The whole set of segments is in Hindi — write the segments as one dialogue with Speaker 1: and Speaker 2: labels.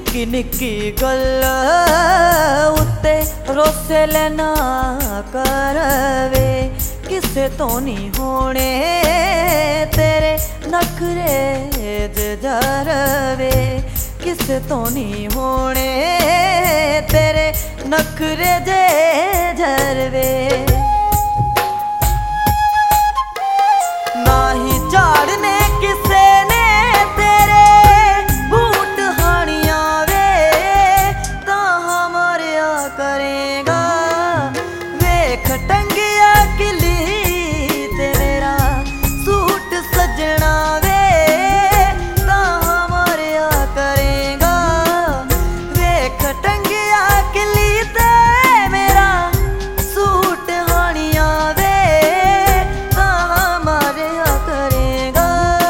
Speaker 1: निक्की निक्की गल उत्ते रोसे लेना करवे, किसे तो नहीं होने तेरे नखरे जरवे, किसे तो नहीं होने तेरे नखरे जे जरवे। ना ही झाड़ने किसे ने तेरे बूट हानिया वे, ताहा मारिया करेगा वेख टंगिया किली ते मेरा सूट सजना वे, ताहा मारिया करेगा वेख टंगिया किली ते मेरा सूट हानिया वे, ताहा मारिया करेगा।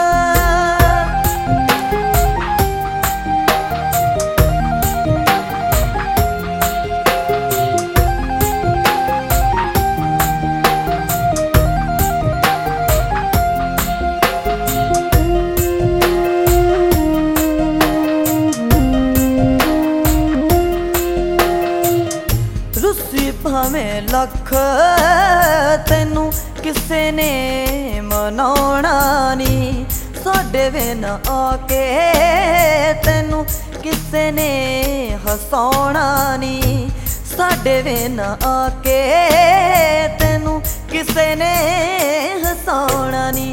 Speaker 1: रुसी भावें लख तेनू किसे ने मनाउणा नी, साडे बिन आके तेनू किसे ने हसाउणा नी, साडे बिन आके तेनू किसे ने हसाउणा नी।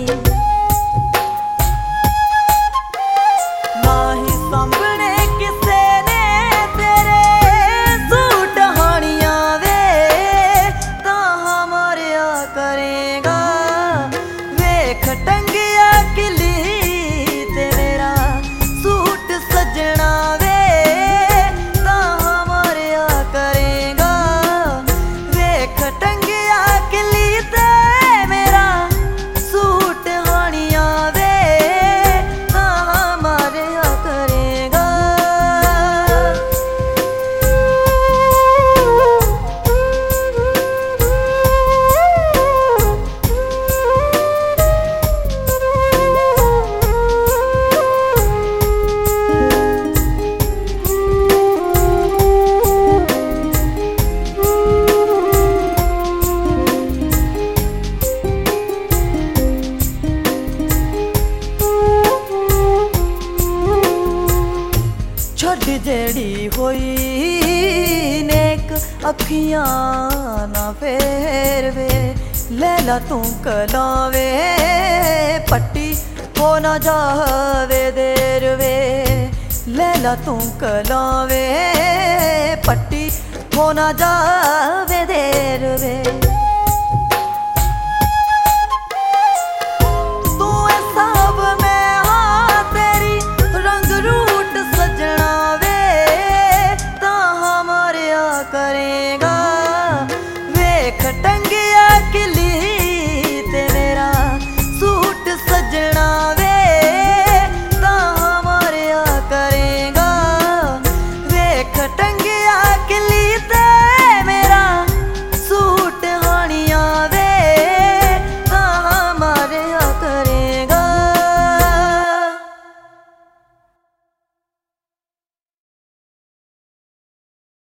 Speaker 1: ना ही सामने किसे ने तेरे सूट हानिया वे, ताहा मारिया करेगा वेख टंगिया किली ते मेरा सूट सजना वे, ताहा मारिया करेगा वेख टंगिया किली ते मेरा सूट हानिया वे, ताहा मारिया करेगा। छड़ जेड़ी होई नेक अखियां ना फेरवे, लैला तू कलावे पट्टी हो ना जावे देर वे, लैला तू कलावे पट्टी हो ना जावे देर वे।